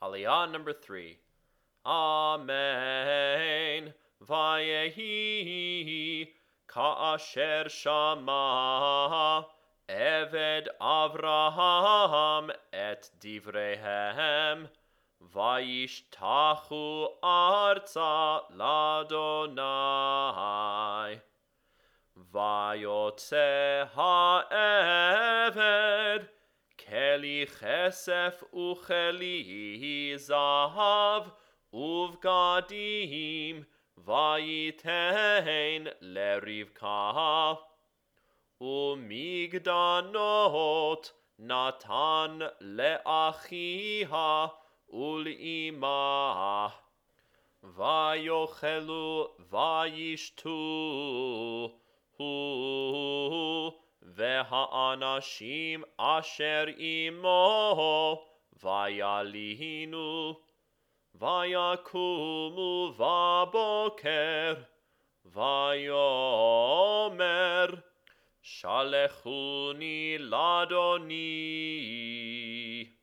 Aliyah number 3. Amen. Vayehi ka'asher shama Eved Avraham et divrehem Vayishtachu arza ladonai Vayotze ha'eved Keli chesef ucheli zahav uvgadim vayitein lerivka umigdanot natan leachiha ul'imah vayochelu vayishtu והאנשים אשר עמו וילינו ויקומו בבוקר ויאמר שלחוני לאדוני